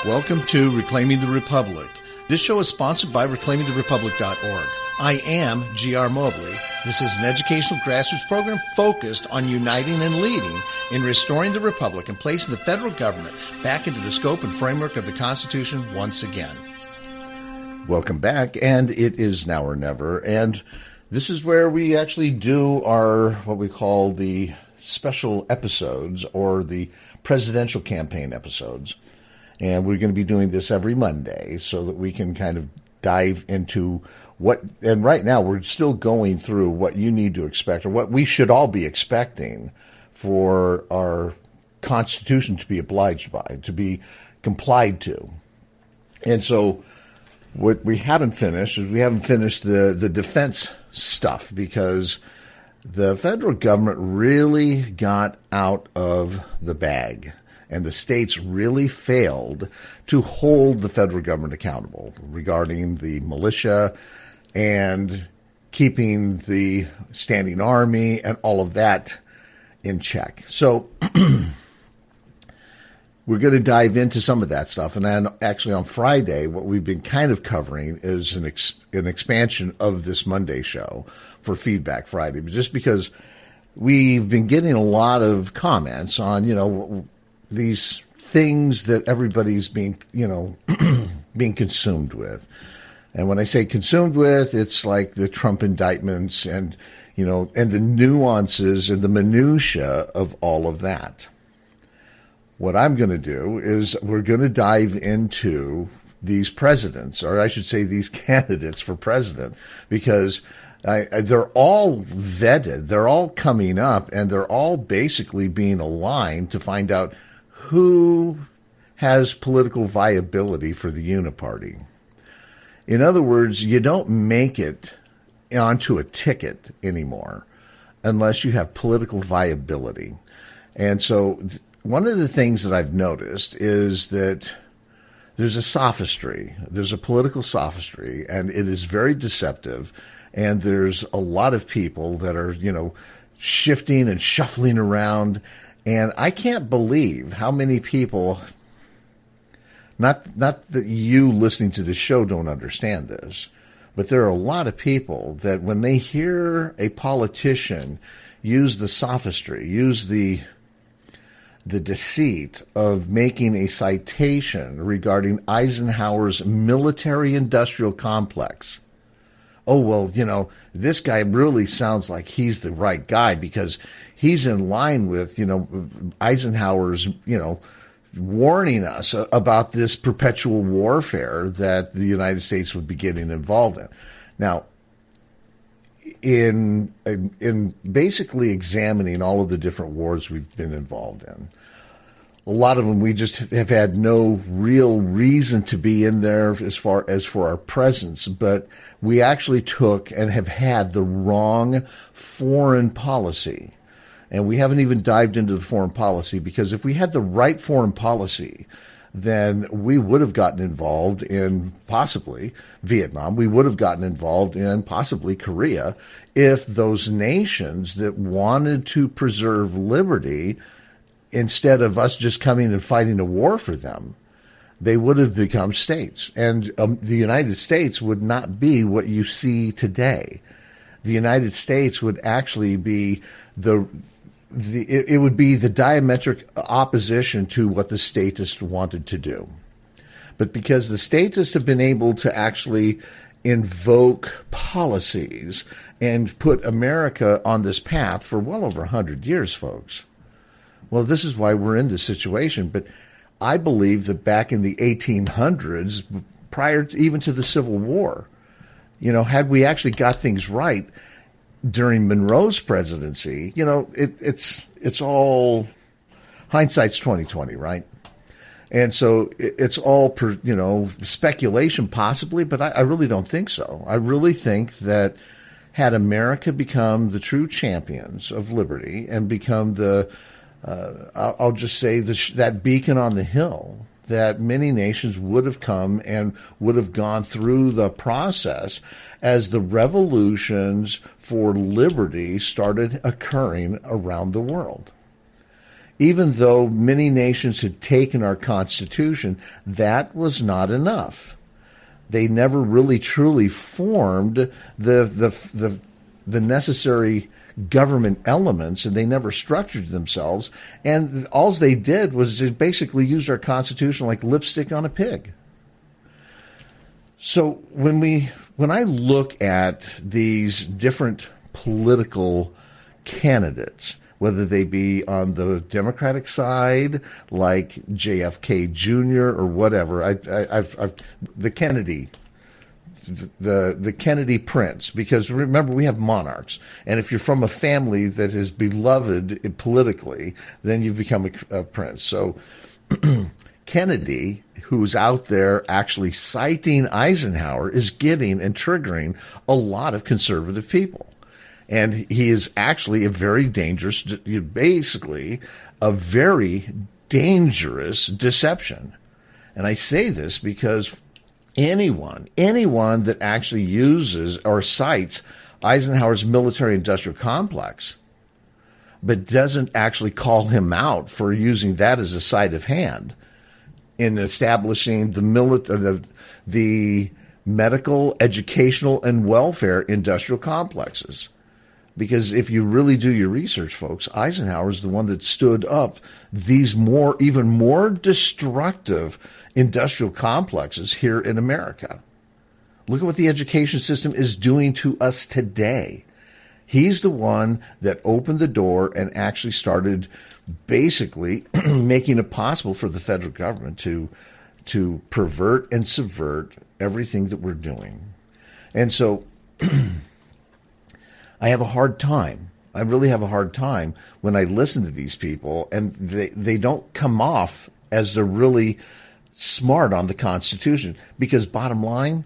Welcome to Reclaiming the Republic. This show is sponsored by reclaimingtherepublic.org. I am G.R. Mobley. This is an educational grassroots program focused on uniting and leading in restoring the Republic and placing the federal government back into the scope and framework of the Constitution once again. Welcome back, and it is now or never. And this is where we actually do our, what we call the special episodes or the presidential campaign episodes. And we're going to be doing this every Monday so that we can kind of dive into what, and right now we're still going through what you need to expect or what we should all be expecting for our Constitution to be obliged by, to be complied to. And so what we haven't finished is we haven't finished the defense stuff because the federal government really got out of the bag. And the states really failed to hold the federal government accountable regarding the militia and keeping the standing army and all of that in check. So we're going to dive into some of that stuff. And then actually on Friday, what we've been kind of covering is an expansion of this Monday show for Feedback Friday, just because we've been getting a lot of comments on, these things that everybody's being, being consumed with. And when I say consumed with, it's like the Trump indictments and, and the nuances and the minutia of all of that. What I'm going to do is we're going to dive into these presidents, or I should say these candidates for president, because they're all vetted, they're all coming up, and they're all basically being aligned to find out who has political viability for the uniparty. In other words, you don't make it onto a ticket anymore unless you have political viability. And so one of the things that I've noticed is that there's a sophistry. There's a political sophistry, and it is very deceptive. And there's a lot of people that are, shifting and shuffling around. And I can't believe how many people, not that you listening to the show don't understand this, but there are a lot of people that when they hear a politician use the sophistry, use the deceit of making a citation regarding Eisenhower's military-industrial complex. Oh, well, this guy really sounds like he's the right guy because he's in line with, Eisenhower's, warning us about this perpetual warfare that the United States would be getting involved in. Now, in basically examining all of the different wars we've been involved in, a lot of them we just have had no real reason to be in there as far as for our presence, but we actually took and have had the wrong foreign policy. And we haven't even dived into the foreign policy because if we had the right foreign policy, then we would have gotten involved in possibly Vietnam. We would have gotten involved in possibly Korea if those nations that wanted to preserve liberty, instead of us just coming and fighting a war for them, they would have become states. And the United States would not be what you see today. The United States would actually be it would be the diametric opposition to what the statists wanted to do. But because the statists have been able to actually invoke policies and put America on this path for well over 100 years, folks. Well, this is why we're in this situation. But I believe that back in the 1800s, prior to, even to the Civil War, had we actually got things right during Monroe's presidency, it's all hindsight's 20/20, right? And so it's all speculation possibly, but I really don't think so. I really think that had America become the true champions of liberty and become I'll just say that beacon on the hill, that many nations would have come and would have gone through the process as the revolutions for liberty started occurring around the world. Even though many nations had taken our Constitution, that was not enough. They never really truly formed the necessary government elements, and they never structured themselves. And all they did was just basically use our Constitution like lipstick on a pig. So when I look at these different political candidates, whether they be on the Democratic side, like JFK Jr. or whatever, the Kennedy, the Kennedy prince, because remember, we have monarchs, and if you're from a family that is beloved politically, then you've become a prince. So Kennedy, who's out there actually citing Eisenhower, is getting and triggering a lot of conservative people. And he is actually a very dangerous, basically a very dangerous deception. And I say this because anyone that actually uses or cites Eisenhower's military-industrial complex, but doesn't actually call him out for using that as a sleight of hand in establishing the medical, educational, and welfare industrial complexes. Because if you really do your research, folks, Eisenhower is the one that stood up these even more destructive industrial complexes here in America. Look at what the education system is doing to us today. He's the one that opened the door and actually started basically making it possible for the federal government to pervert and subvert everything that we're doing. And so I have a hard time. I really have a hard time when I listen to these people, and they don't come off as they're really smart on the Constitution. Because bottom line,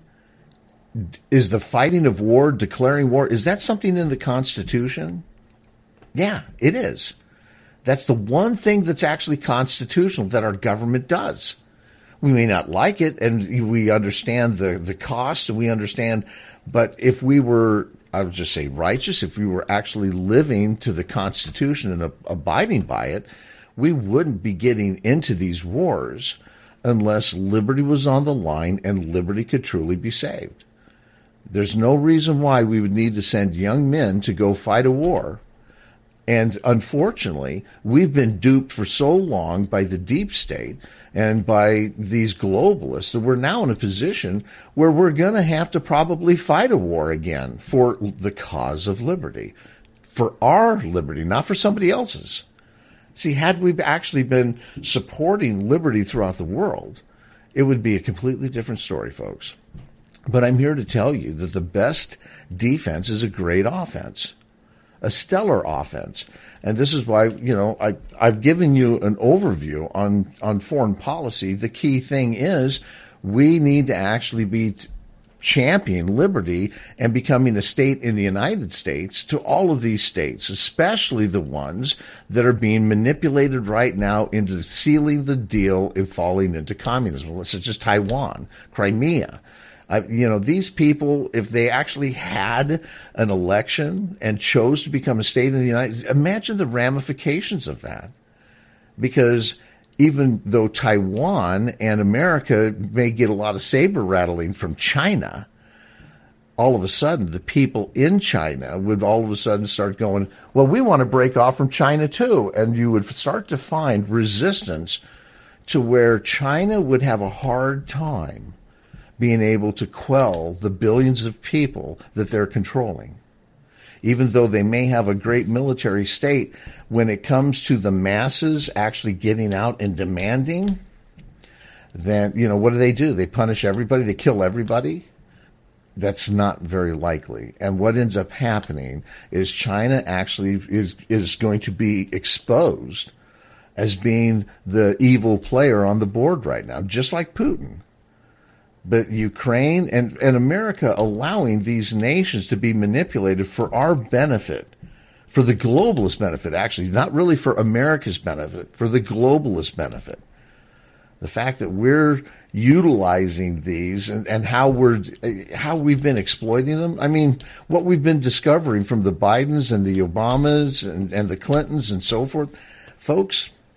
is the fighting of war, declaring war, is that something in the Constitution? Yeah, it is. That's the one thing that's actually constitutional that our government does. We may not like it, and we understand the cost, and we understand, but if we were, I would just say righteous, if we were actually living to the Constitution and abiding by it, we wouldn't be getting into these wars unless liberty was on the line and liberty could truly be saved. There's no reason why we would need to send young men to go fight a war. And unfortunately, we've been duped for so long by the deep state and by these globalists that we're now in a position where we're going to have to probably fight a war again for the cause of liberty, for our liberty, not for somebody else's. See, had we actually been supporting liberty throughout the world, it would be a completely different story, folks. But I'm here to tell you that the best defense is a great offense, a stellar offense. And this is why, I've given you an overview on foreign policy. The key thing is we need to actually be championing liberty and becoming a state in the United States to all of these states, especially the ones that are being manipulated right now into sealing the deal and falling into communism, such as Taiwan, Crimea. These people, if they actually had an election and chose to become a state in the United States, imagine the ramifications of that. Because even though Taiwan and America may get a lot of saber rattling from China, all of a sudden the people in China would all of a sudden start going, well, we want to break off from China too. And you would start to find resistance to where China would have a hard time being able to quell the billions of people that they're controlling. Even though they may have a great military state, when it comes to the masses actually getting out and demanding, then, what do? They punish everybody? They kill everybody? That's not very likely. And what ends up happening is China actually is going to be exposed as being the evil player on the board right now, just like Putin. But Ukraine and America allowing these nations to be manipulated for our benefit, for the globalist benefit, actually, not really for America's benefit, for the globalist benefit. The fact that we're utilizing these and how we've been exploiting them. I mean, what we've been discovering from the Bidens and the Obamas and the Clintons and so forth, folks,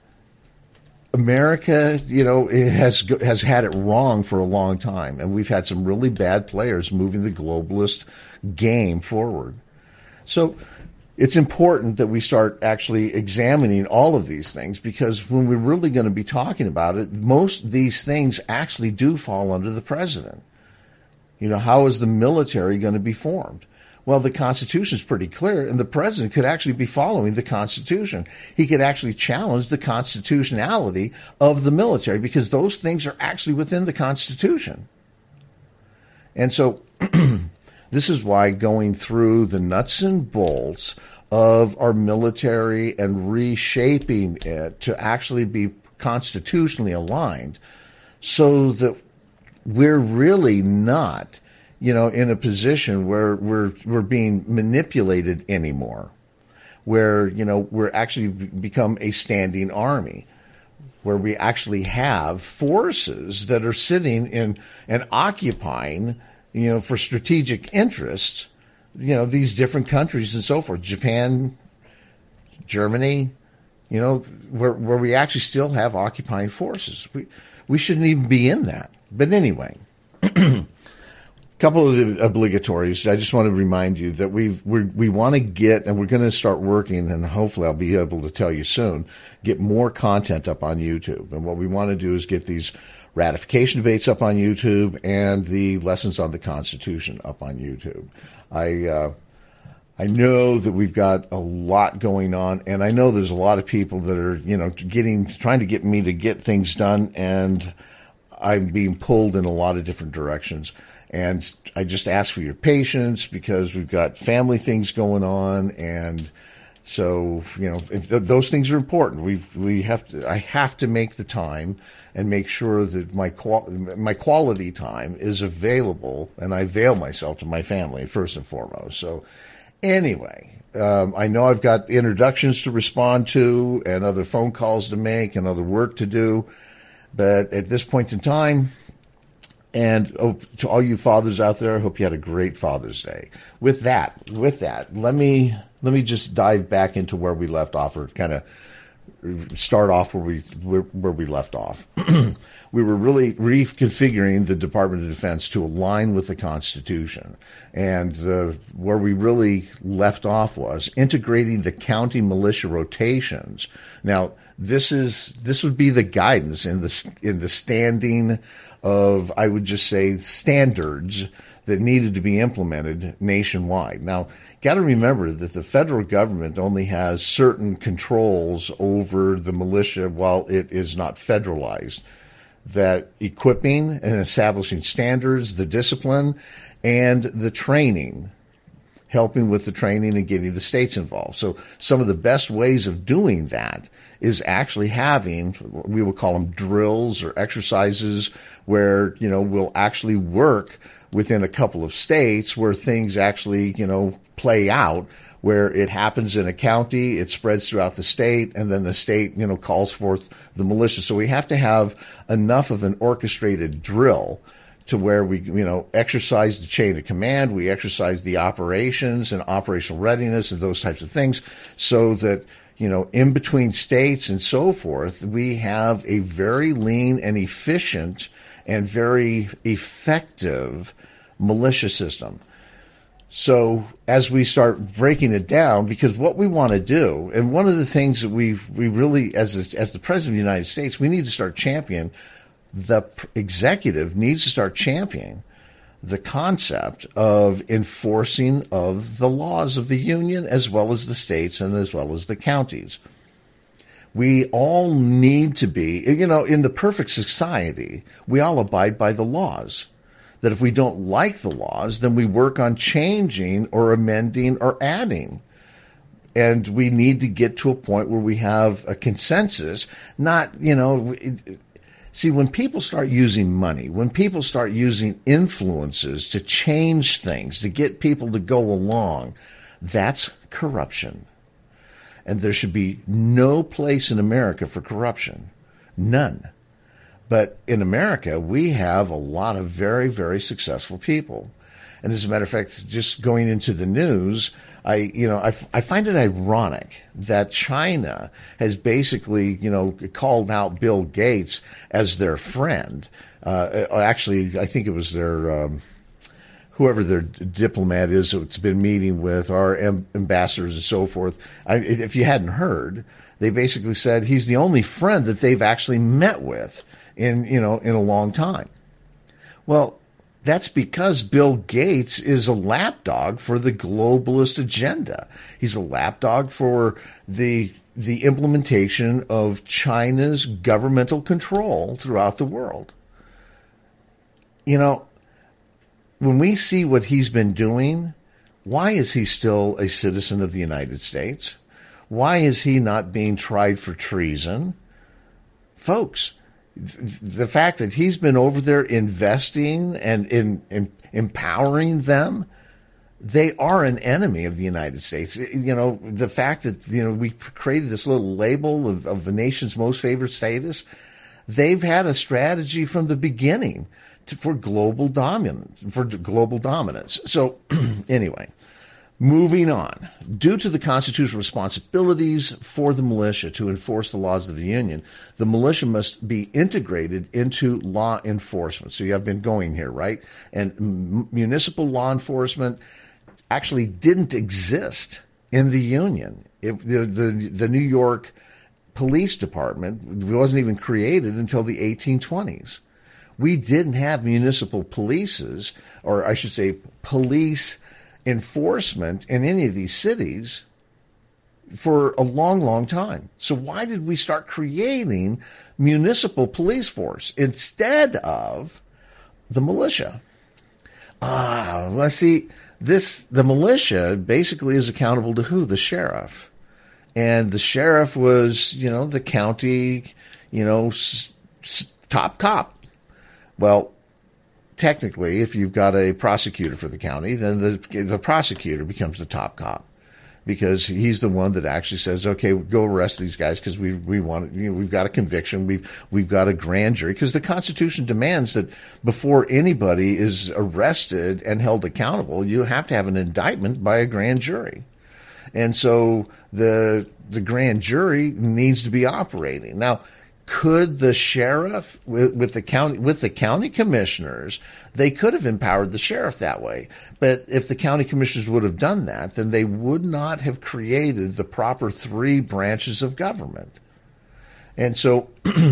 America, it has had it wrong for a long time, and we've had some really bad players moving the globalist game forward. So it's important that we start actually examining all of these things, because when we're really going to be talking about it, most of these things actually do fall under the president. How is the military going to be formed? Well, the Constitution is pretty clear, and the president could actually be following the Constitution. He could actually challenge the constitutionality of the military, because those things are actually within the Constitution. And so this is why going through the nuts and bolts of our military and reshaping it to actually be constitutionally aligned, so that we're really not in a position where we're being manipulated anymore, where, we're actually become a standing army, where we actually have forces that are sitting in and occupying, for strategic interests, these different countries and so forth, Japan, Germany, where we actually still have occupying forces. We shouldn't even be in that. But anyway, couple of the obligatories. I just want to remind you that we want to get, and we're going to start working, and hopefully I'll be able to tell you soon, get more content up on YouTube. And what we want to do is get these ratification debates up on YouTube and the lessons on the Constitution up on YouTube. I know that we've got a lot going on, and I know there's a lot of people that are, trying to get me to get things done, and I'm being pulled in a lot of different directions. And I just ask for your patience, because we've got family things going on, and so those things are important. I have to make the time and make sure that my quality time is available, and I avail myself to my family first and foremost. So anyway, I know I've got introductions to respond to, and other phone calls to make, and other work to do, but at this point in time. And to all you fathers out there, I hope you had a great Father's Day. With that, let me just dive back into where we left off, or kind of start off where we left off. We were really reconfiguring the Department of Defense to align with the Constitution, and where we really left off was integrating the county militia rotations. Now, this would be the guidance in the standing of, I would just say, standards that needed to be implemented nationwide. Now, got to remember that the federal government only has certain controls over the militia while it is not federalized. That equipping and establishing standards, the discipline, and the training, helping with the training and getting the states involved. So some of the best ways of doing that is actually having, we will call them drills or exercises, where, we'll actually work within a couple of states where things actually, play out, where it happens in a county, it spreads throughout the state, and then the state, calls forth the militia. So we have to have enough of an orchestrated drill to where we, exercise the chain of command, we exercise the operations and operational readiness and those types of things, so that, in between states and so forth, we have a very lean and efficient and very effective militia system. So as we start breaking it down, because what we want to do, and one of the things that we really, as the President of the United States, we need to start championing, the executive needs to start championing the concept of enforcing of the laws of the union, as well as the states and as well as the counties. We all need to be, in the perfect society, we all abide by the laws. That if we don't like the laws, then we work on changing or amending or adding. And we need to get to a point where we have a consensus, not, see, when people start using money, when people start using influences to change things, to get people to go along, that's corruption. And there should be no place in America for corruption. None. But in America, we have a lot of very, very successful people. And as a matter of fact, just going into the news, I find it ironic that China has basically, called out Bill Gates as their friend. Actually, I think it was their whoever their diplomat is that's been meeting with our ambassadors and so forth. If you hadn't heard, they basically said he's the only friend that they've actually met with in a long time. Well, that's because Bill Gates is a lapdog for the globalist agenda. He's a lapdog for the implementation of China's governmental control throughout the world. When we see what he's been doing, why is he still a citizen of the United States? Why is he not being tried for treason? Folks, the fact that he's been over there investing and in empowering them, they are an enemy of the United States. The fact that, we created this little label of the nation's most favored status, they've had a strategy from the beginning for global dominance. So anyway, moving on. Due to the constitutional responsibilities for the militia to enforce the laws of the Union, the militia must be integrated into law enforcement. So you have been going here, right? And municipal law enforcement actually didn't exist in the Union. The New York Police Department wasn't even created until the 1820s. We didn't have municipal polices, or I should say police enforcement in any of these cities for a long, long time. So why did we start creating municipal police force instead of the militia? Let's see. The militia basically is accountable to who? The sheriff. And the sheriff was, the county, top cop. Well, technically, if you've got a prosecutor for the county, then the prosecutor becomes the top cop, because he's the one that actually says, okay, go arrest these guys because we want, we've got a conviction, we've got a grand jury, because the Constitution demands that before anybody is arrested and held accountable, you have to have an indictment by a grand jury. And so the grand jury needs to be operating. Now, could the sheriff with the county commissioners, they could have empowered the sheriff that way. But if the county commissioners would have done that, then they would not have created the proper three branches of government. And so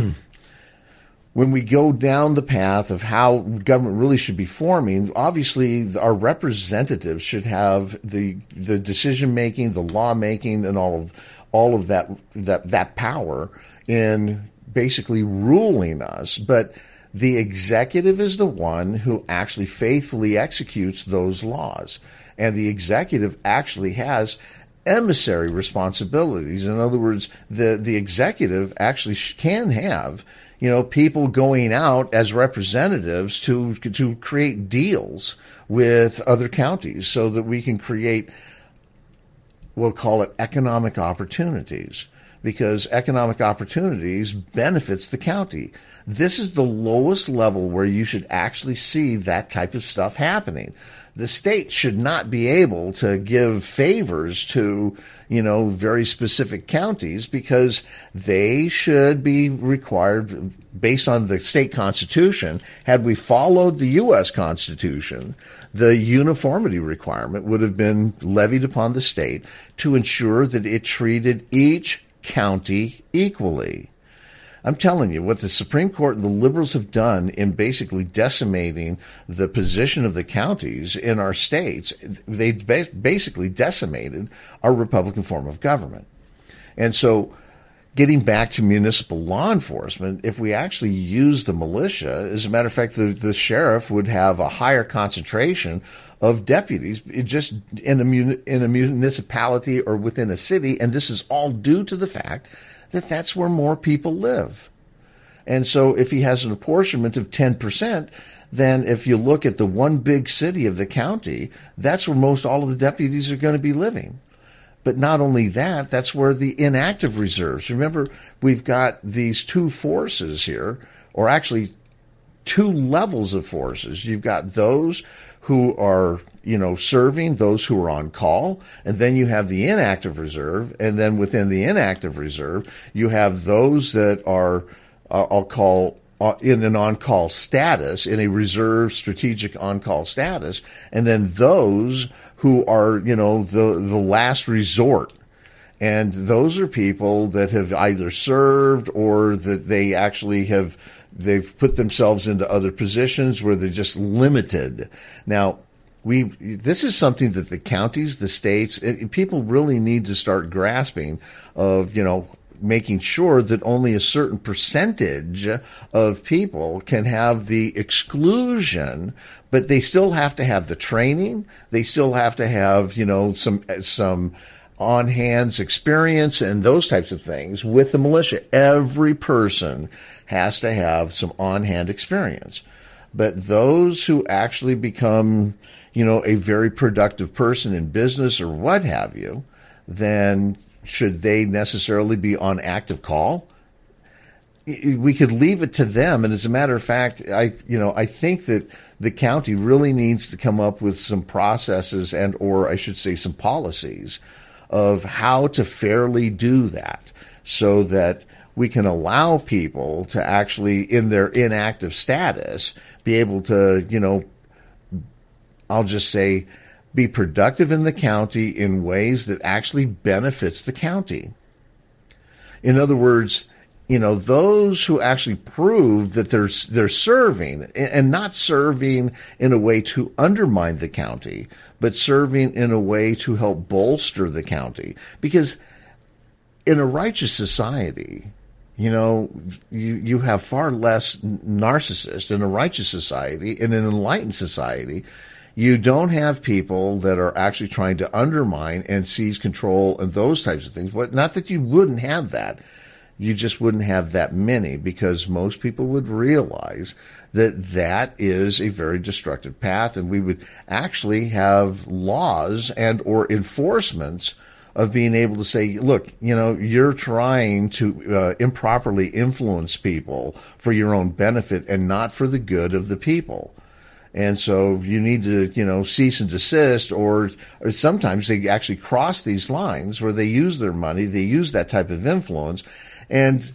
when we go down the path of how government really should be forming, obviously our representatives should have the decision making, the law making, and all of that power in basically ruling us. But the executive is the one who actually faithfully executes those laws. And the executive actually has emissary responsibilities. In other words, the executive actually can have, people going out as representatives to create deals with other counties so that we can create, we'll call it economic opportunities, because economic opportunities benefits the county. This is the lowest level where you should actually see that type of stuff happening. The state should not be able to give favors to, very specific counties, because they should be required, based on the state constitution. Had we followed the U.S. Constitution, the uniformity requirement would have been levied upon the state to ensure that it treated each county equally. I'm telling you, what the Supreme Court and the liberals have done in basically decimating the position of the counties in our states, they basically decimated our Republican form of government. And so, getting back to municipal law enforcement, if we actually use the militia, as a matter of fact, the sheriff would have a higher concentration of deputies just in a municipality or within a city, and this is all due to the fact that that's where more people live. And so if he has an apportionment of 10%, then if you look at the one big city of the county, that's where most all of the deputies are going to be living. But not only that, that's where the inactive reserves. Remember, we've got these two forces here, or actually two levels of forces. You've got those who are, serving, those who are on call, and then you have the inactive reserve, and then within the inactive reserve, you have those that are, I'll call, in an on-call status, in a reserve strategic on-call status, and then those who are, the last resort. And those are people that have either served or that they actually they've put themselves into other positions where they're just limited. Now, this is something that the counties, the states, people really need to start grasping of, making sure that only a certain percentage of people can have the exclusion, but they still have to have the training. They still have to have, some on-hands experience and those types of things with the militia. Every person has to have some on-hand experience. But those who actually become, a very productive person in business or what have you, then should they necessarily be on active call? We could leave it to them. And as a matter of fact, I think that the county really needs to come up with some processes or I should say some policies of how to fairly do that so that we can allow people to actually, in their inactive status, be able to, I'll just say, be productive in the county in ways that actually benefits the county. In other words, those who actually prove that they're serving and not serving in a way to undermine the county, but serving in a way to help bolster the county. Because in a righteous society, you have far less narcissists. In a righteous society, in an enlightened society, you don't have people that are actually trying to undermine and seize control and those types of things. But not that you wouldn't have that. You just wouldn't have that many because most people would realize that that is a very destructive path. And we would actually have laws and or enforcements of being able to say, look, you're trying to improperly influence people for your own benefit and not for the good of the people. And so you need to, cease and desist, or sometimes they actually cross these lines where they use their money, they use that type of influence. And,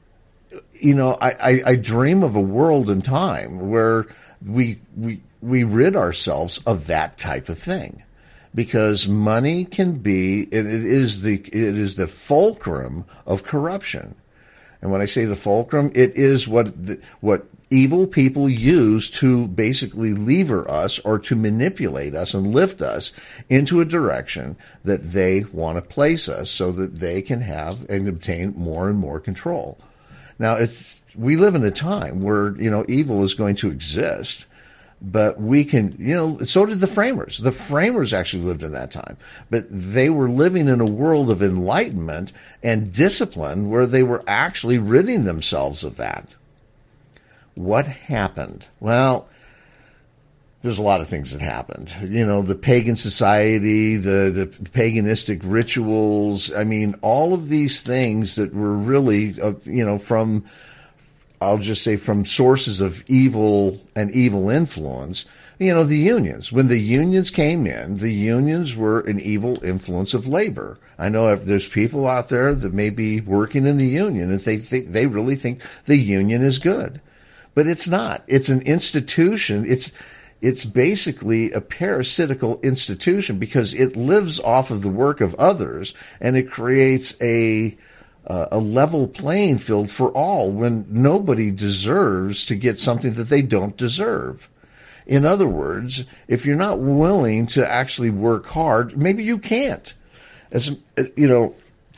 I dream of a world and time where we rid ourselves of that type of thing, because money can be, it is the fulcrum of corruption. And when I say the fulcrum, it is what evil people use to basically lever us or to manipulate us and lift us into a direction that they want to place us so that they can have and obtain more and more control. Now, we live in a time where, evil is going to exist, but we can, so did the framers. The framers actually lived in that time, but they were living in a world of enlightenment and discipline where they were actually ridding themselves of that. What happened? Well, there's a lot of things that happened. The pagan society, the paganistic rituals. I mean, all of these things that were really, from, I'll just say, from sources of evil and evil influence. The unions. When the unions came in, the unions were an evil influence of labor. I know there's people out there that may be working in the union and they really think the union is good. But it's not. It's an institution. It's basically a parasitical institution because it lives off of the work of others, and it creates a level playing field for all when nobody deserves to get something that they don't deserve. In other words, if you're not willing to actually work hard, maybe you can't. As an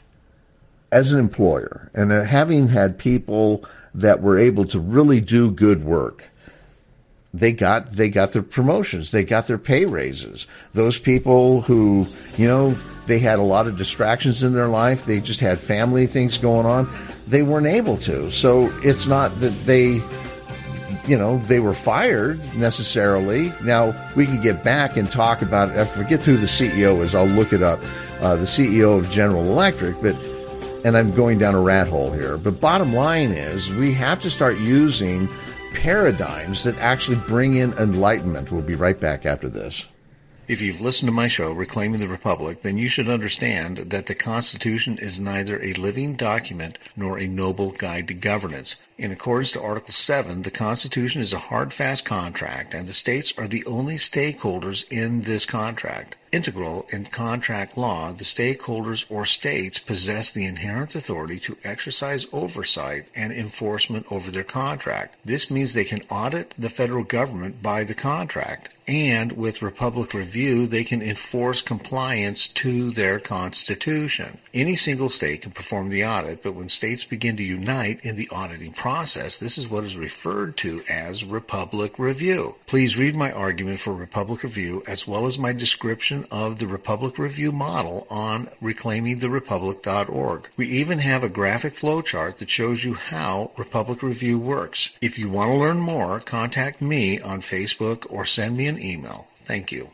employer, and having had people that were able to really do good work, they got their promotions, they got their pay raises. Those people who, they had a lot of distractions in their life, they just had family things going on, they weren't able to. So it's not that they were fired necessarily. Now, we can get back and talk about it. I forget who the CEO is. I'll look it up. The CEO of General Electric, and I'm going down a rat hole here. But bottom line is we have to start using paradigms that actually bring in enlightenment. We'll be right back after this. If you've listened to my show, Reclaiming the Republic, then you should understand that the Constitution is neither a living document nor a noble guide to governance. In accordance to Article 7, the Constitution is a hard, fast contract, and the states are the only stakeholders in this contract. Integral in contract law, the stakeholders or states possess the inherent authority to exercise oversight and enforcement over their contract. This means they can audit the federal government by the contract, and with Republic Review, they can enforce compliance to their Constitution. Any single state can perform the audit, but when states begin to unite in the auditing process, this is what is referred to as Republic Review. Please read my argument for Republic Review as well as my description of the Republic Review model on reclaimingtherepublic.org. We even have a graphic flowchart that shows you how Republic Review works. If you want to learn more, contact me on Facebook or send me an email. Thank you.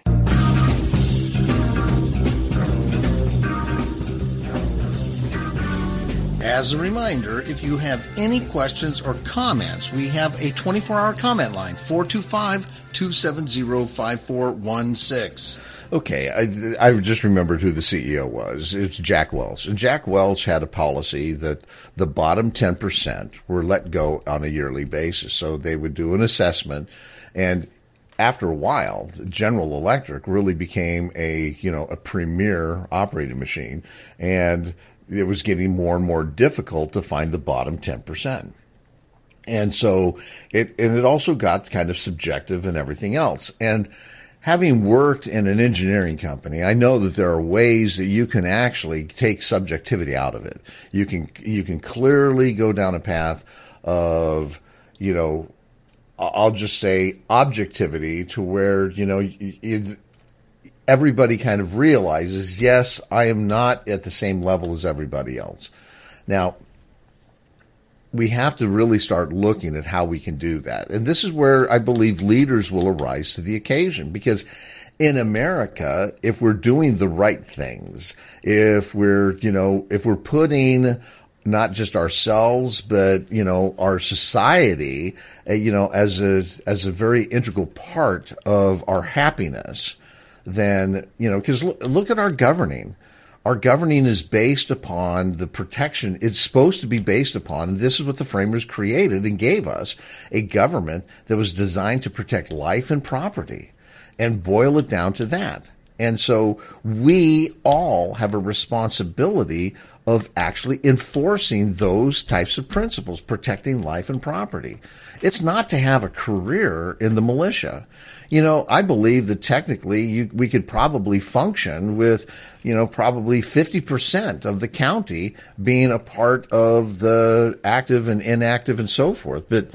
As a reminder, if you have any questions or comments, we have a 24-hour comment line, 425-270-5416. Okay, I just remembered who the CEO was. It's Jack Welch. And Jack Welch had a policy that the bottom 10% were let go on a yearly basis. So they would do an assessment, and after a while, General Electric really became a premier operating machine, and it was getting more and more difficult to find the bottom 10%. And so it also got kind of subjective and everything else. And having worked in an engineering company, I know that there are ways that you can actually take subjectivity out of it. You can clearly go down a path of, I'll just say objectivity, to where, everybody kind of realizes, yes, I am not at the same level as everybody else. Now, we have to really start looking at how we can do that. And this is where I believe leaders will arise to the occasion, because in America, if we're doing the right things, if we're putting not just ourselves, but, our society, as a very integral part of our happiness, then, because look at our governing. Our governing is based upon the protection. It's supposed to be based upon, and this is what the framers created and gave us, a government that was designed to protect life and property, and boil it down to that. And so we all have a responsibility of actually enforcing those types of principles, protecting life and property. It's not to have a career in the militia. I believe that technically we could probably function with, probably 50% of the county being a part of the active and inactive and so forth. But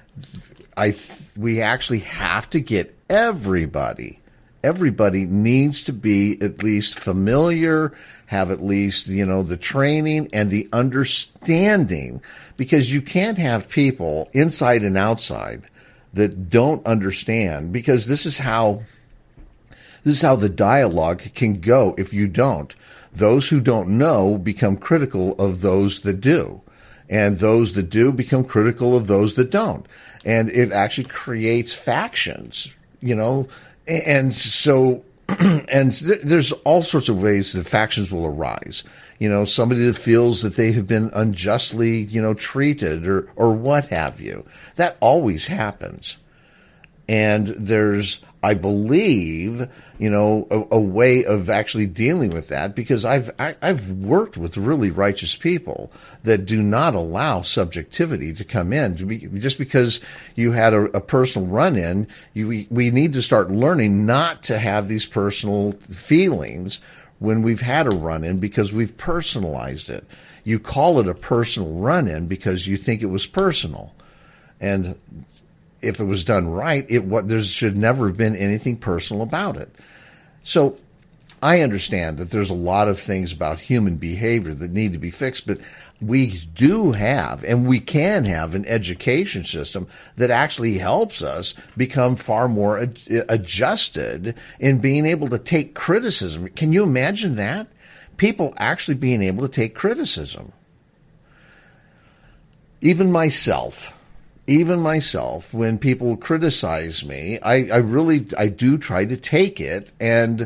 we actually have to get everybody needs to be at least familiar, have at least, the training and the understanding, because you can't have people inside and outside that don't understand, because this is how the dialogue can go if you don't. Those who don't know become critical of those that do, and those that do become critical of those that don't. And it actually creates factions, and so, there's all sorts of ways that factions will arise. Somebody that feels that they have been unjustly, treated or what have you. That always happens. And there's, I believe, a way of actually dealing with that, because I've worked with really righteous people that do not allow subjectivity to come in. Just because you had a personal run-in, we need to start learning not to have these personal feelings when we've had a run-in, because we've personalized it. You call it a personal run-in because you think it was personal. And if it was done right, there should never have been anything personal about it. So I understand that there's a lot of things about human behavior that need to be fixed, but we do have, and we can have, an education system that actually helps us become far more adjusted in being able to take criticism. Can you imagine that? People actually being able to take criticism. Even myself, even myself, when people criticize me, I do try to take it, and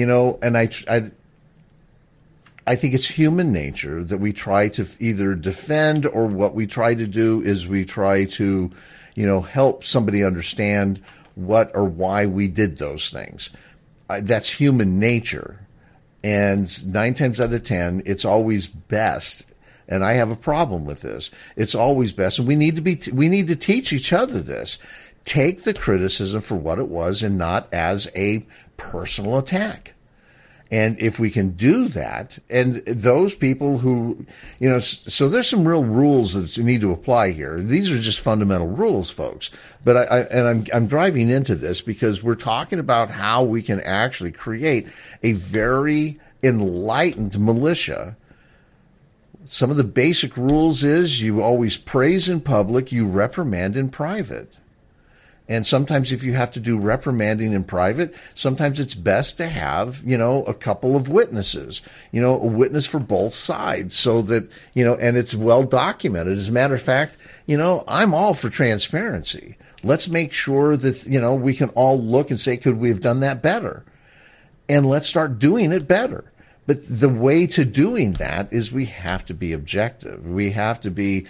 I think it's human nature that we try to either defend, or what we try to do is we try to, help somebody understand what or why we did those things. That's human nature. And 9 times out of 10, it's always best. And I have a problem with this. It's always best. And we need to teach each other this. Take the criticism for what it was and not as a personal attack. And if we can do that, and those people who, so there's some real rules that you need to apply here. These are just fundamental rules, folks. But I'm driving into this because we're talking about how we can actually create a very enlightened militia. Some of the basic rules is you always praise in public, you reprimand in private. And sometimes if you have to do reprimanding in private, sometimes it's best to have, a couple of witnesses, a witness for both sides, so that, and it's well documented. As a matter of fact, I'm all for transparency. Let's make sure that, we can all look and say, could we have done that better? And let's start doing it better. But the way to doing that is we have to be objective. We have to be,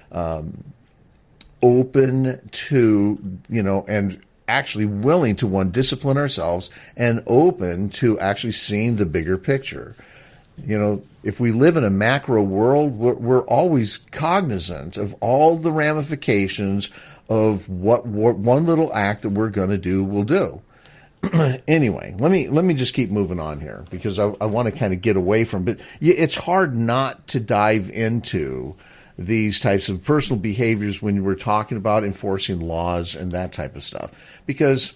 open to, and actually willing to, discipline ourselves, and open to actually seeing the bigger picture. If we live in a macro world, we're always cognizant of all the ramifications of what one little act that we're going to do will do. Anyway, let me just keep moving on here, because I want to kind of get away from it. It's hard not to dive into these types of personal behaviors when we're talking about enforcing laws and that type of stuff. Because,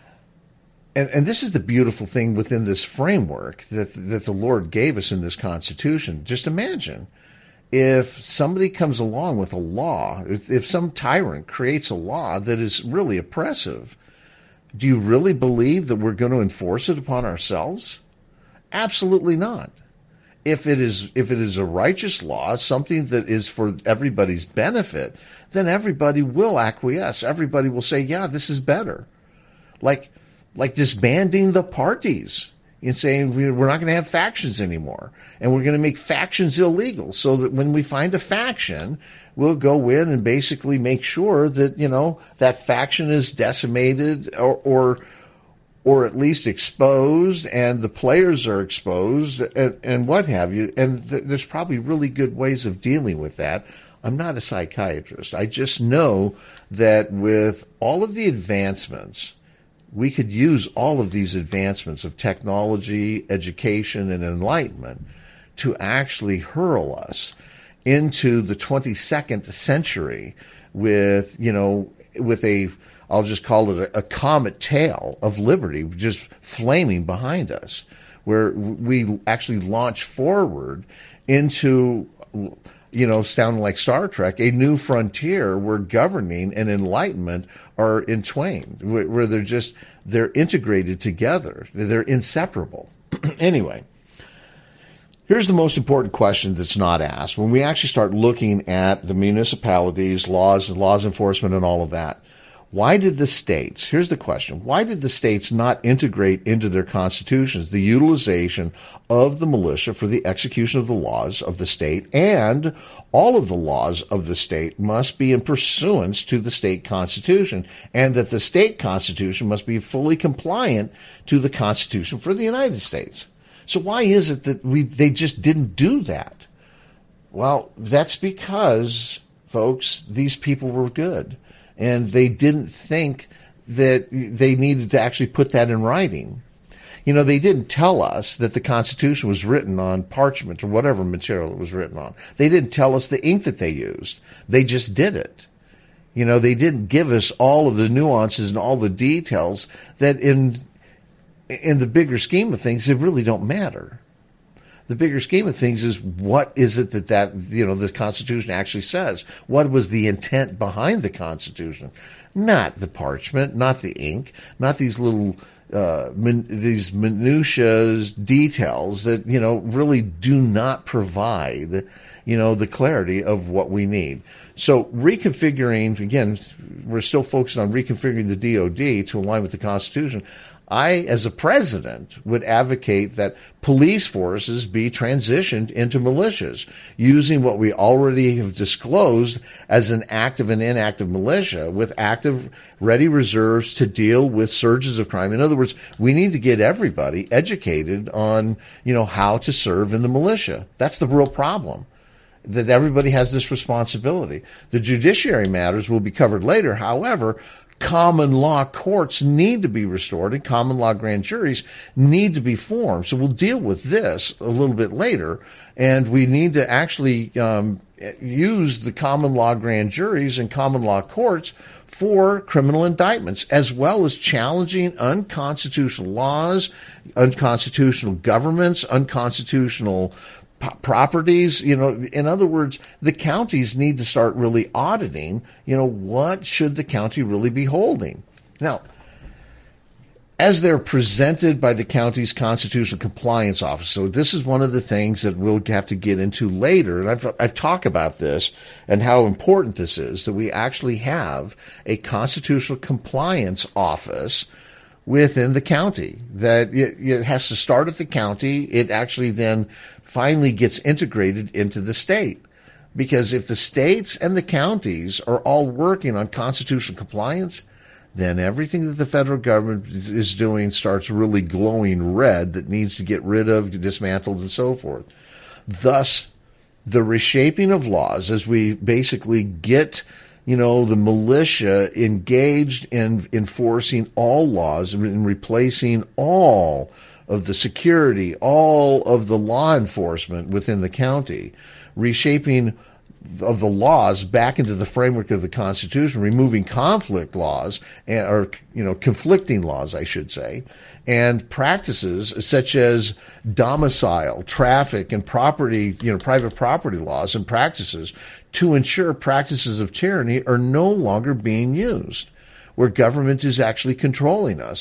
and this is the beautiful thing within this framework that the Lord gave us in this Constitution. Just imagine if somebody comes along with a law, if some tyrant creates a law that is really oppressive, do you really believe that we're going to enforce it upon ourselves? Absolutely not. If it is a righteous law, something that is for everybody's benefit, then everybody will acquiesce. Everybody will say, yeah, this is better. Like disbanding the parties and saying we're not going to have factions anymore, and we're going to make factions illegal, so that when we find a faction, we'll go in and basically make sure that, that faction is decimated or at least exposed, and the players are exposed, and what have you. And there's probably really good ways of dealing with that. I'm not a psychiatrist. I just know that with all of the advancements, we could use all of these advancements of technology, education, and enlightenment to actually hurl us into the 22nd century with I'll just call it a comet tail of liberty just flaming behind us, where we actually launch forward into, sounding like Star Trek, a new frontier where governing and enlightenment are entwined, where they're integrated together. They're inseparable. Anyway, here's the most important question that's not asked. When we actually start looking at the municipalities, laws enforcement, and all of that, why did the states, here's the question, why did the states not integrate into their constitutions the utilization of the militia for the execution of the laws of the state, and all of the laws of the state must be in pursuance to the state constitution, and that the state constitution must be fully compliant to the Constitution for the United States? So why is it that they just didn't do that? Well, that's because, folks, these people were good. And they didn't think that they needed to actually put that in writing. They didn't tell us that the Constitution was written on parchment or whatever material it was written on. They didn't tell us the ink that they used. They just did it. They didn't give us all of the nuances and all the details that in the bigger scheme of things, they really don't matter. The bigger scheme of things is, what is it that the Constitution actually says? What was the intent behind the Constitution? Not the parchment, not the ink, not these little, these minutiae details that, really do not provide, the clarity of what we need. So reconfiguring, again, we're still focused on reconfiguring the DOD to align with the Constitution. I, as a president, would advocate that police forces be transitioned into militias, using what we already have disclosed as an active and inactive militia with active ready reserves to deal with surges of crime. In other words, we need to get everybody educated on, how to serve in the militia. That's the real problem, that everybody has this responsibility. The judiciary matters will be covered later. However, common law courts need to be restored and common law grand juries need to be formed. So we'll deal with this a little bit later, and we need to actually use the common law grand juries and common law courts for criminal indictments, as well as challenging unconstitutional laws, unconstitutional governments, unconstitutional properties. In other words, the counties need to start really auditing, what should the county really be holding? Now, as they're presented by the county's constitutional compliance office. So this is one of the things that we'll have to get into later. And I've talked about this and how important this is, that we actually have a constitutional compliance office within the county, that it has to start at the county. It actually then finally gets integrated into the state. Because if the states and the counties are all working on constitutional compliance, then everything that the federal government is doing starts really glowing red that needs to get rid of, dismantled, and so forth. Thus, the reshaping of laws as we basically get the militia engaged in enforcing all laws and replacing all of the security, all of the law enforcement within the county, reshaping of the laws back into the framework of the Constitution, removing conflict laws, conflicting laws, I should say, and practices such as domicile, traffic, and property, private property laws and practices to ensure practices of tyranny are no longer being used, where government is actually controlling us.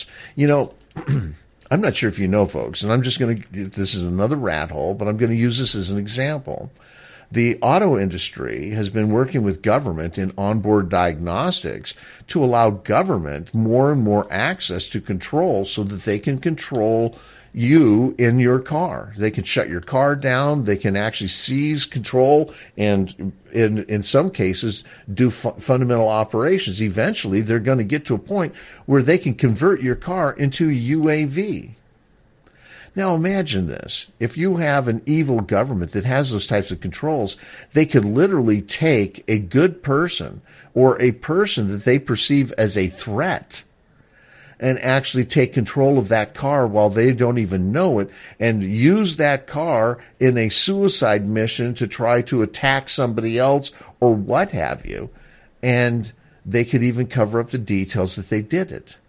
I'm not sure if you know, folks, and this is another rat hole, but I'm going to use this as an example. The auto industry has been working with government in onboard diagnostics to allow government more and more access to control so that they can control you in your car. They can shut your car down. They can actually seize control and in some cases do fundamental operations. Eventually, they're going to get to a point where they can convert your car into a UAV. Now imagine this. If you have an evil government that has those types of controls, they could literally take a good person or a person that they perceive as a threat and actually take control of that car while they don't even know it and use that car in a suicide mission to try to attack somebody else or what have you. And they could even cover up the details that they did it.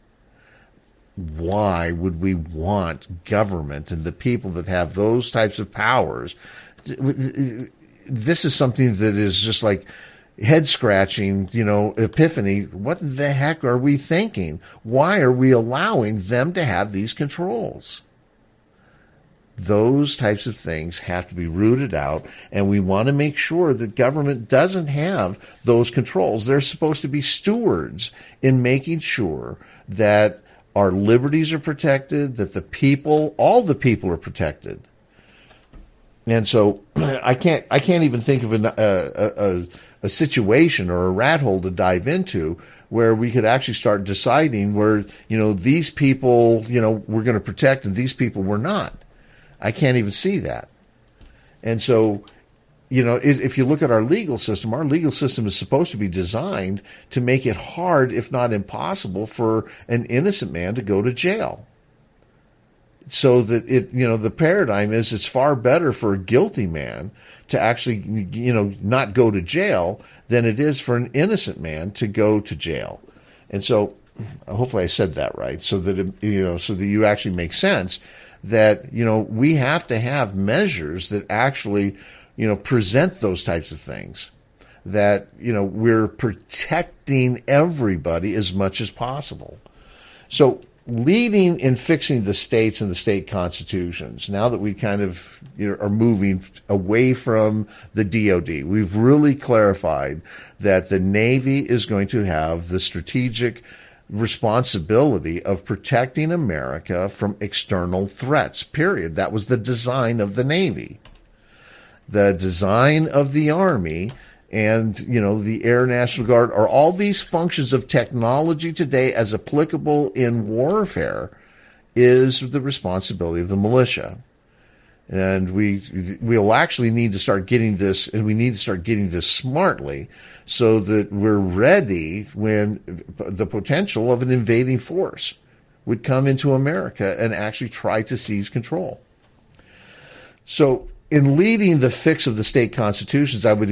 Why would we want government and the people that have those types of powers? This is something that is just like head scratching, epiphany. What the heck are we thinking? Why are we allowing them to have these controls? Those types of things have to be rooted out, and we want to make sure that government doesn't have those controls. They're supposed to be stewards in making sure that our liberties are protected, that all the people are protected. And so I can't even think of a situation or a rat hole to dive into where we could actually start deciding where, these people, we're going to protect and these people we're not. I can't even see that. And so, if you look at our legal system is supposed to be designed to make it hard, if not impossible, for an innocent man to go to jail. So that the paradigm is it's far better for a guilty man to actually, not go to jail than it is for an innocent man to go to jail. And so hopefully I said that right. So that, so that you actually make sense that, we have to have measures that actually, present those types of things, that, we're protecting everybody as much as possible. So leading in fixing the states and the state constitutions, now that we kind of are moving away from the DOD, we've really clarified that the Navy is going to have the strategic responsibility of protecting America from external threats, period. That was the design of the Navy. The design of the Army and, the Air National Guard are all these functions of technology today as applicable in warfare is the responsibility of the militia. And we'll actually need to start getting this, and we need to start getting this smartly so that we're ready when the potential of an invading force would come into America and actually try to seize control. So in leading the fix of the state constitutions, I,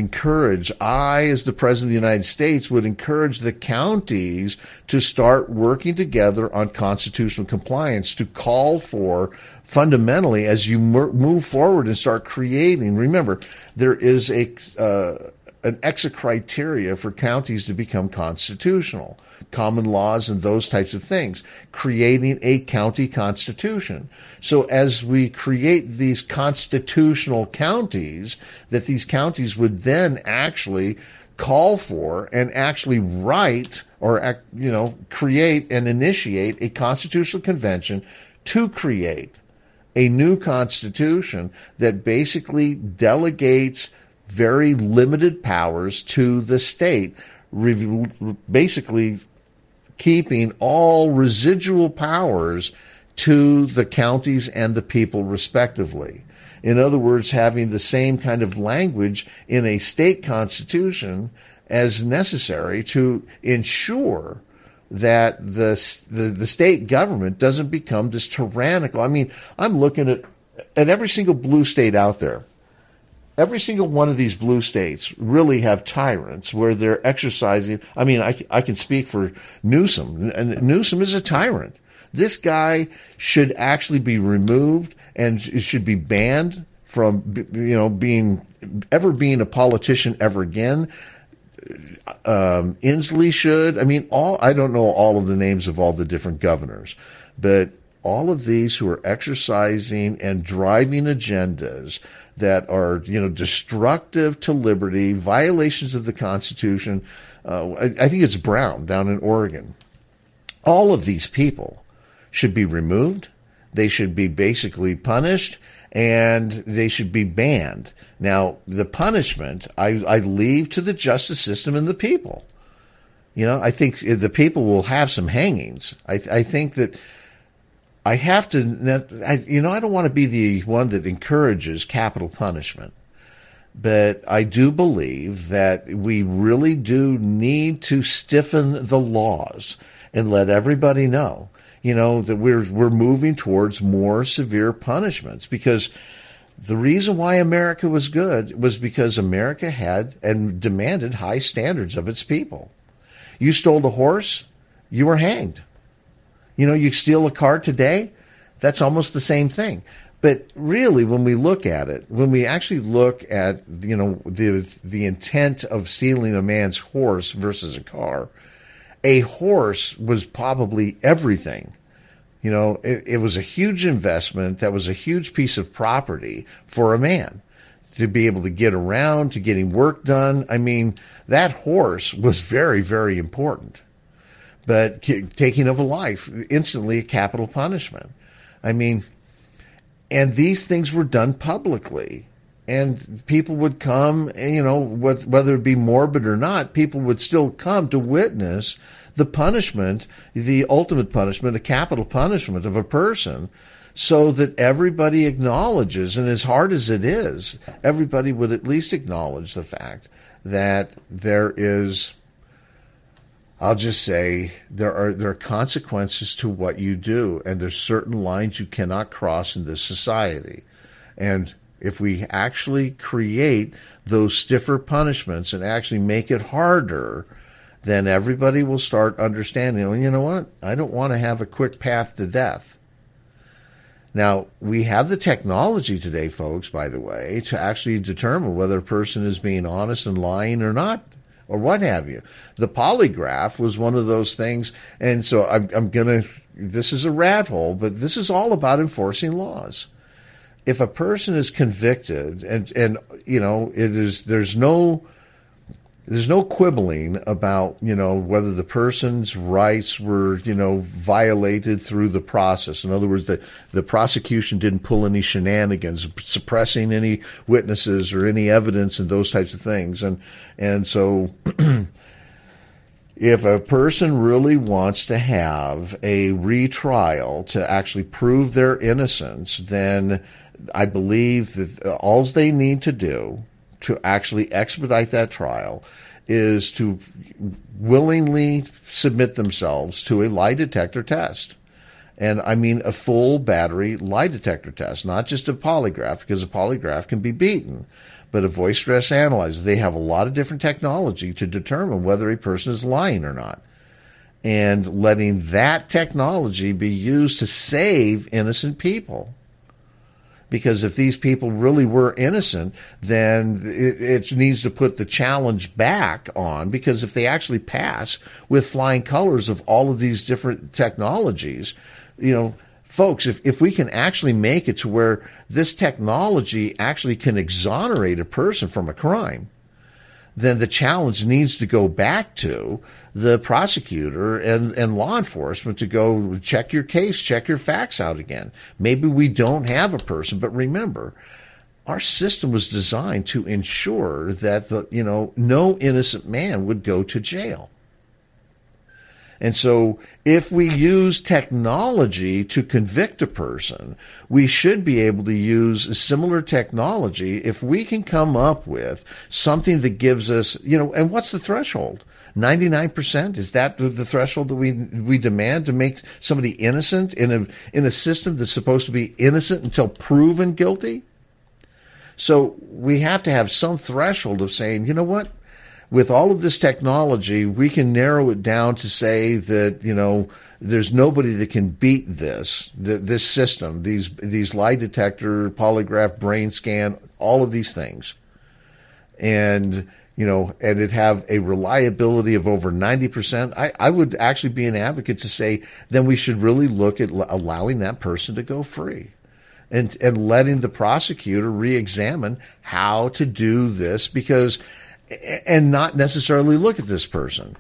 as the President of the United States, would encourage the counties to start working together on constitutional compliance, to call for, fundamentally, as you move forward and start creating. Remember, there is an exit criteria for counties to become constitutional, common laws and those types of things, creating a county constitution. So as we create these constitutional counties, that these counties would then actually call for and actually write or, create and initiate a constitutional convention to create a new constitution that basically delegates very limited powers to the state, basically keeping all residual powers to the counties and the people respectively. In other words, having the same kind of language in a state constitution as necessary to ensure that the state government doesn't become this tyrannical. I mean, I'm looking at every single blue state out there. Every single one of these blue states really have tyrants where they're exercising. I mean, I can speak for Newsom, and Newsom is a tyrant. This guy should actually be removed and should be banned from, being a politician ever again. Inslee should. I mean, I don't know all of the names of all the different governors, but all of these who are exercising and driving agendas that are, destructive to liberty, violations of the Constitution. I think it's Brown down in Oregon. All of these people should be removed. They should be basically punished, and they should be banned. Now, the punishment, I leave to the justice system and the people. I think the people will have some hangings. I think that I have to, I don't want to be the one that encourages capital punishment, but I do believe that we really do need to stiffen the laws and let everybody know, that we're moving towards more severe punishments, because the reason why America was good was because America had and demanded high standards of its people. You stole a horse, you were hanged. You steal a car today, that's almost the same thing. But really, when we look at it, when we actually look at, the intent of stealing a man's horse versus a car, a horse was probably everything. It was a huge investment. That was a huge piece of property for a man to be able to get around, to getting work done. I mean, that horse was very, very important. But taking of a life, instantly a capital punishment. I mean, and these things were done publicly. And people would come, whether it be morbid or not, people would still come to witness the punishment, the ultimate punishment, a capital punishment of a person, so that everybody acknowledges, and as hard as it is, everybody would at least acknowledge the fact that there is, I'll just say, there are consequences to what you do, and there's certain lines you cannot cross in this society. And if we actually create those stiffer punishments and actually make it harder, then everybody will start understanding, well, you know what? I don't want to have a quick path to death. Now, we have the technology today, folks, by the way, to actually determine whether a person is being honest and lying or not or what have you. The polygraph was one of those things. And so I'm going to, this is a rat hole, but this is all about enforcing laws. If a person is convicted and you know, there's no quibbling about, you know, whether the person's rights were, you know, violated through the process. In other words, the prosecution didn't pull any shenanigans, suppressing any witnesses or any evidence and those types of things. And so if a person really wants to have a retrial to actually prove their innocence, then I believe that all they need to do to actually expedite that trial is to willingly submit themselves to a lie detector test. And I mean a full battery lie detector test, not just a polygraph, because a polygraph can be beaten, but a voice stress analyzer. They have a lot of different technology to determine whether a person is lying or not. And letting that technology be used to save innocent people. Because if these people really were innocent, then it needs to put the challenge back on, because if they actually pass with flying colors of all of these different technologies, you know, folks, if we can actually make it to where this technology actually can exonerate a person from a crime, then the challenge needs to go back to the prosecutor and law enforcement to go check your case, check your facts out again. Maybe we don't have a person, but remember, our system was designed to ensure that no innocent man would go to jail. And so if we use technology to convict a person, we should be able to use similar technology if we can come up with something that gives us, and what's the threshold? 99%? Is that the threshold that we demand to make somebody innocent in a system that's supposed to be innocent until proven guilty? So we have to have some threshold of saying, you know what? With all of this technology, we can narrow it down to say that, there's nobody that can beat this system, these lie detector, polygraph, brain scan, all of these things. And it have a reliability of over 90%. I would actually be an advocate to say, then we should really look at allowing that person to go free. And letting the prosecutor re-examine how to do this, and not necessarily look at this person,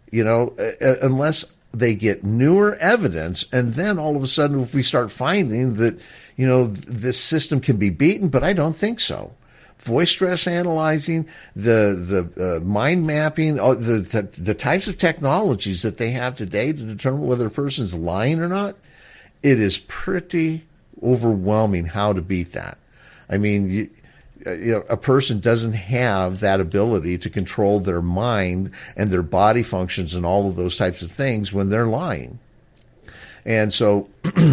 unless they get newer evidence. And then all of a sudden, if we start finding that, this system can be beaten, but I don't think so. Voice stress analyzing, the mind mapping, the types of technologies that they have today to determine whether a person's lying or not, it is pretty overwhelming how to beat that. I mean, a person doesn't have that ability to control their mind and their body functions and all of those types of things when they're lying. And so,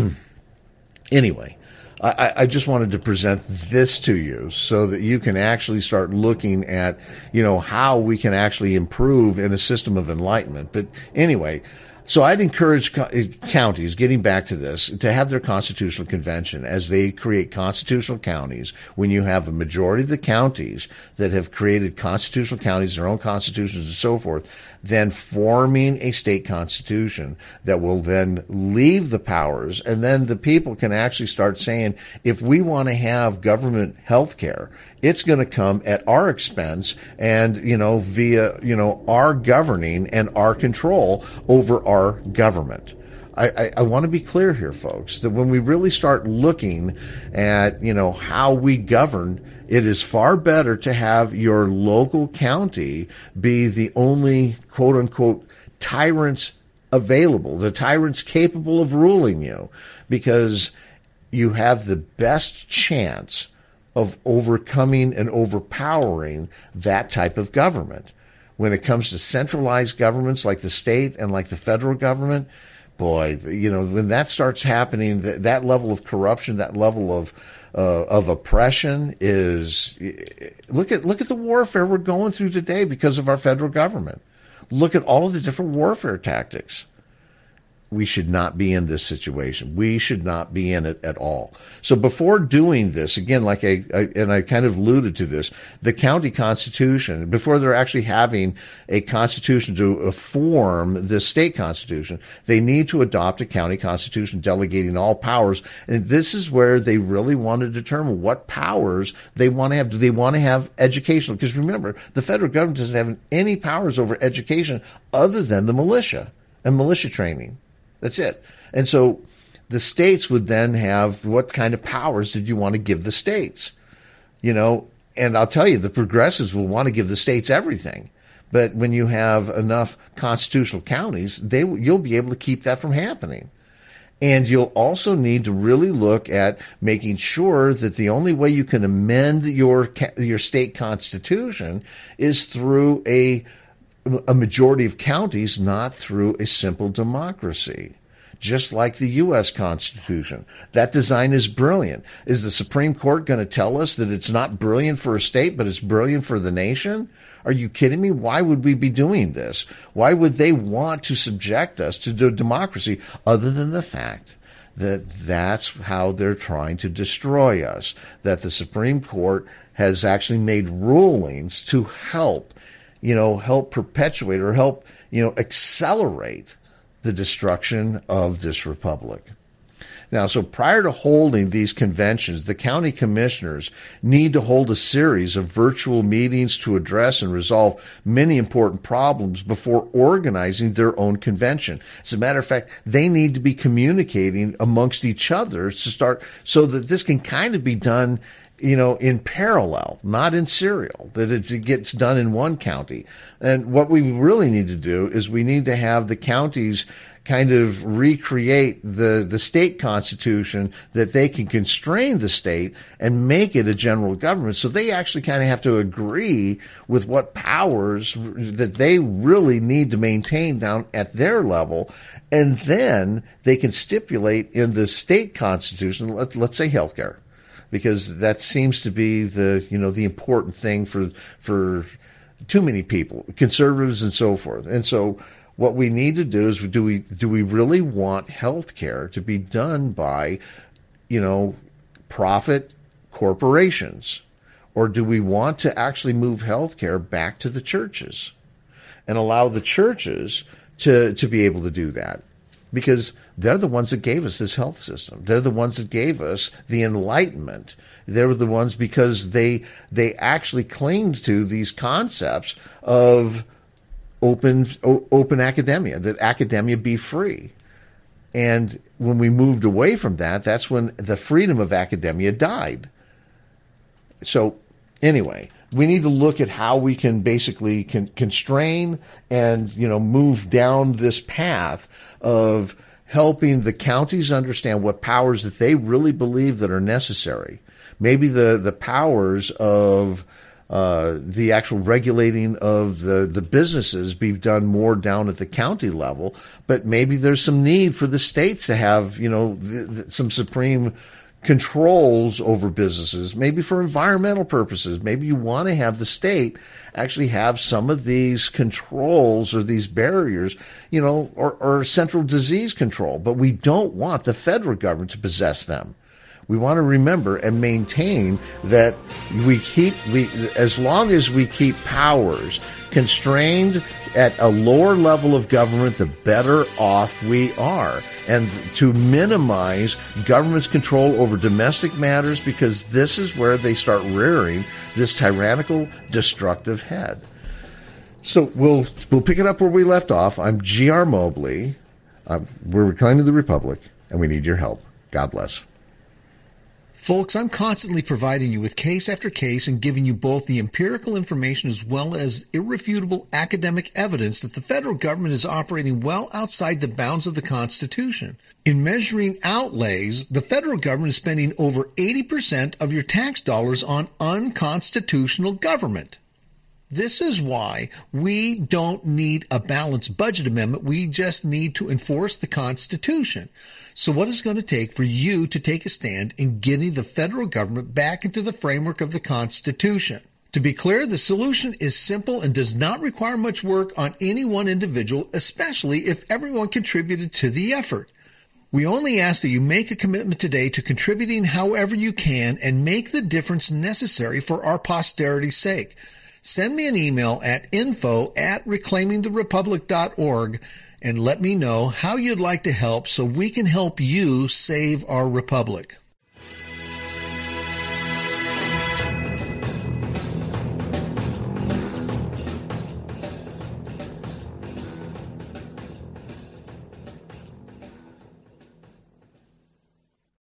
anyway, I just wanted to present this to you so that you can actually start looking at, how we can actually improve in a system of enlightenment. But anyway, so I'd encourage counties, getting back to this, to have their constitutional convention as they create constitutional counties. When you have a majority of the counties that have created constitutional counties, their own constitutions and so forth, then forming a state constitution that will then leave the powers, and then the people can actually start saying, if we want to have government health care, it's going to come at our expense and, via, our governing and our control over our government. I want to be clear here, folks, that when we really start looking at, how we govern, it is far better to have your local county be the only quote unquote tyrants available, the tyrants capable of ruling you, because you have the best chance of overcoming and overpowering that type of government. When it comes to centralized governments like the state and like the federal government, boy, when that starts happening, that level of corruption, that level of oppression is, look at the warfare we're going through today because of our federal government. Look at all of the different warfare tactics. we should not be in this situation. We should not be in it at all. So before doing this, again, like I kind of alluded to this, the county constitution, before they're actually having a constitution to form the state constitution, they need to adopt a county constitution delegating all powers. And this is where they really want to determine what powers they want to have. Do they want to have educational? Because remember, the federal government doesn't have any powers over education other than the militia and militia training. That's it. And so the states would then have, what kind of powers did you want to give the states? You know, and I'll tell you, the progressives will want to give the states everything. But when you have enough constitutional counties, you'll be able to keep that from happening. And you'll also need to really look at making sure that the only way you can amend your state constitution is through a majority of counties, not through a simple democracy, just like the U.S. Constitution. That design is brilliant. Is the Supreme Court going to tell us that it's not brilliant for a state, but it's brilliant for the nation? Are you kidding me? Why would we be doing this? Why would they want to subject us to democracy other than the fact that that's how they're trying to destroy us, that the Supreme Court has actually made rulings to help perpetuate or help, accelerate the destruction of this republic. Now, so prior to holding these conventions, the county commissioners need to hold a series of virtual meetings to address and resolve many important problems before organizing their own convention. As a matter of fact, they need to be communicating amongst each other to start so that this can kind of be done in parallel, not in serial, that it gets done in one county. And what we really need to do is we need to have the counties kind of recreate the state constitution, that they can constrain the state and make it a general government. So they actually kind of have to agree with what powers that they really need to maintain down at their level. And then they can stipulate in the state constitution, let's say healthcare, because that seems to be the important thing for too many people, conservatives and so forth. And so what we need to do is, do we really want health care to be done by, profit corporations? Or do we want to actually move health care back to the churches and allow the churches to be able to do that? Because they're the ones that gave us this health system. They're the ones that gave us the Enlightenment. They were the ones because they actually claimed to these concepts of open academia, that academia be free. And when we moved away from that, that's when the freedom of academia died. So anyway, we need to look at how we can basically constrain and, move down this path of helping the counties understand what powers that they really believe that are necessary. Maybe the powers of the actual regulating of the businesses be done more down at the county level, but maybe there's some need for the states to have, some supreme controls over businesses, maybe for environmental purposes. Maybe you want to have the state actually have some of these controls or these barriers, or central disease control, but we don't want the federal government to possess them. We want to remember and maintain that as long as we keep powers constrained at a lower level of government, the better off we are. And to minimize government's control over domestic matters, because this is where they start rearing this tyrannical, destructive head. So we'll pick it up where we left off. I'm G.R. Mobley. We're reclaiming the Republic, and we need your help. God bless. Folks, I'm constantly providing you with case after case and giving you both the empirical information as well as irrefutable academic evidence that the federal government is operating well outside the bounds of the Constitution. In measuring outlays, the federal government is spending over 80% of your tax dollars on unconstitutional government. This is why we don't need a balanced budget amendment. We just need to enforce the Constitution. So what is it going to take for you to take a stand in getting the federal government back into the framework of the Constitution? To be clear, the solution is simple and does not require much work on any one individual, especially if everyone contributed to the effort. We only ask that you make a commitment today to contributing however you can and make the difference necessary for our posterity's sake. Send me an email at info@reclaimingtherepublic.org and let me know how you'd like to help so we can help you save our republic.